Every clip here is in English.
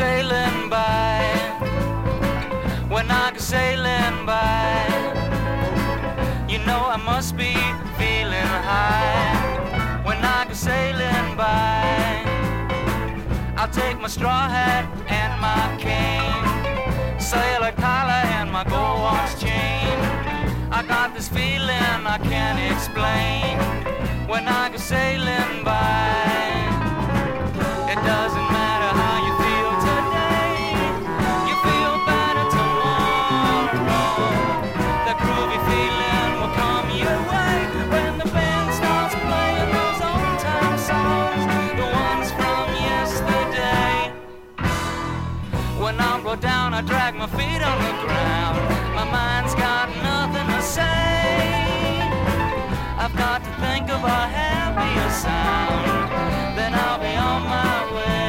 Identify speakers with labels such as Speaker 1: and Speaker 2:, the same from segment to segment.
Speaker 1: sailing by, when I go sailing by, you know I must be feeling high. When I go sailing by, I'll take my straw hat and my cane, sailor collar and my gold watch chain. I got this feeling I can't explain when I go sailing by. It doesn't matter how you feel today, you feel better tomorrow. That groovy feeling will come your way when the band starts playing those old time songs, the ones from yesterday. When I go down, I drag my feet on the ground, my mind's got nothing to say. I've got to think of a happier sound, then I'll be on my way.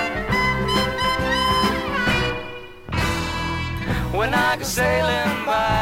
Speaker 1: When I go sailing by,